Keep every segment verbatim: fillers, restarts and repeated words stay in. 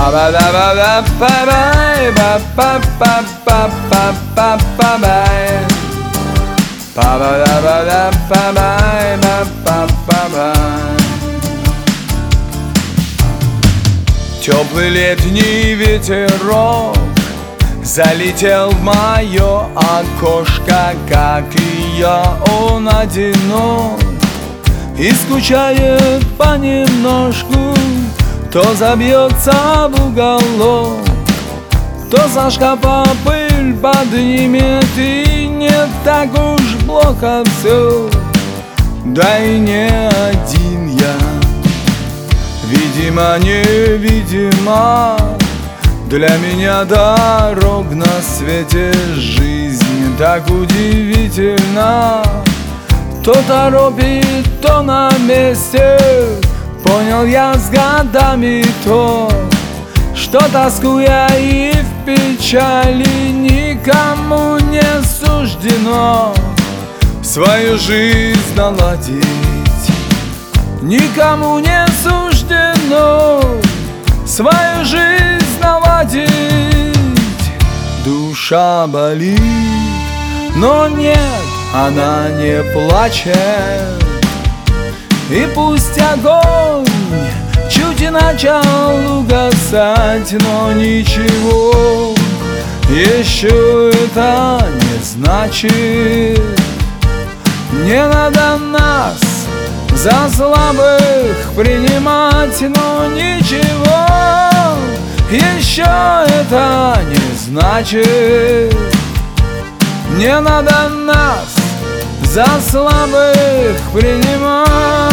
Теплый летний ветерок залетел в мое окошко, как и я, он одинок и скучает понемножку. То забьется в уголок, то за шкафа пыль поднимет, и не так уж плохо все. Да и не один я, видимо, невидимо, для меня дорог на свете жизнь так удивительна. То торопит, то на месте, понял я с годами то, что, тоскуя и в печали, никому не суждено свою жизнь наладить. Никому не суждено свою жизнь наладить. Душа болит, но нет, она не плачет. И пусть огонь чуть и начал угасать, но ничего еще это не значит. Не надо нас за слабых принимать, но ничего еще это не значит. Не надо нас за слабых принимать.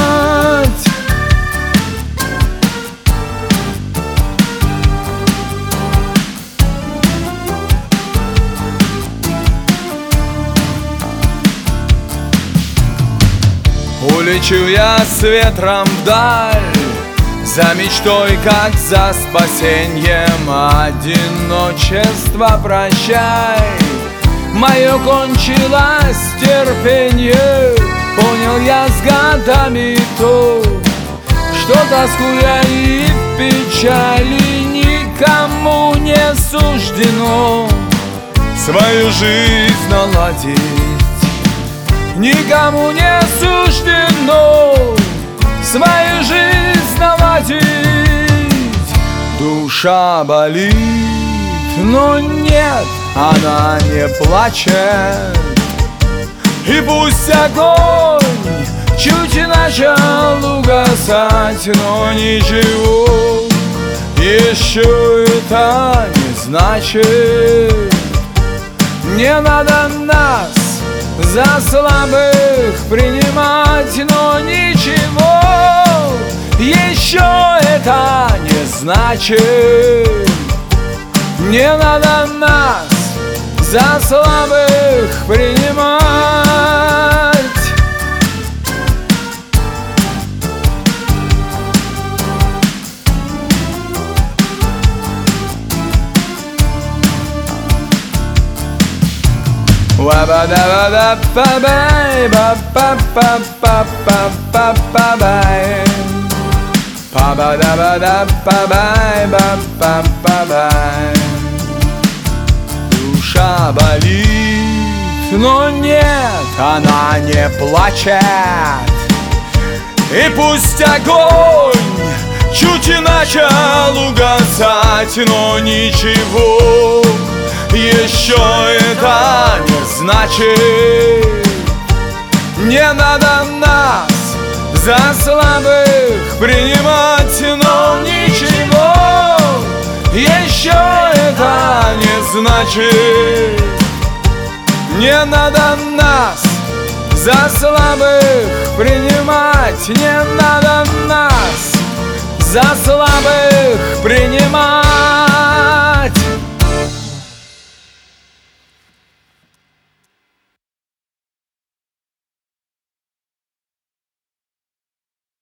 Улечу я с ветром вдаль, за мечтой, как за спасением. Одиночество прощай, мое кончилось терпенье. Понял я с годами то, что, тоскуя и в печали, никому не суждено свою жизнь наладить. Никому не суждено свою жизнь наладить. Душа болит, но нет, она не плачет. И пусть огонь чуть и начал угасать, но ничего еще это не значит. Не надо нас за слабых принимать, но ничего еще это не значит. Не надо нас за слабых принимать. Душа болит, но нет, она не плачет. И пусть огонь чуть и начал угасать, но ничего еще это не значит. Не надо нас за слабых принимать, но ничего еще это не значит. Не надо нас за слабых принимать. Не надо нас за слабых принимать.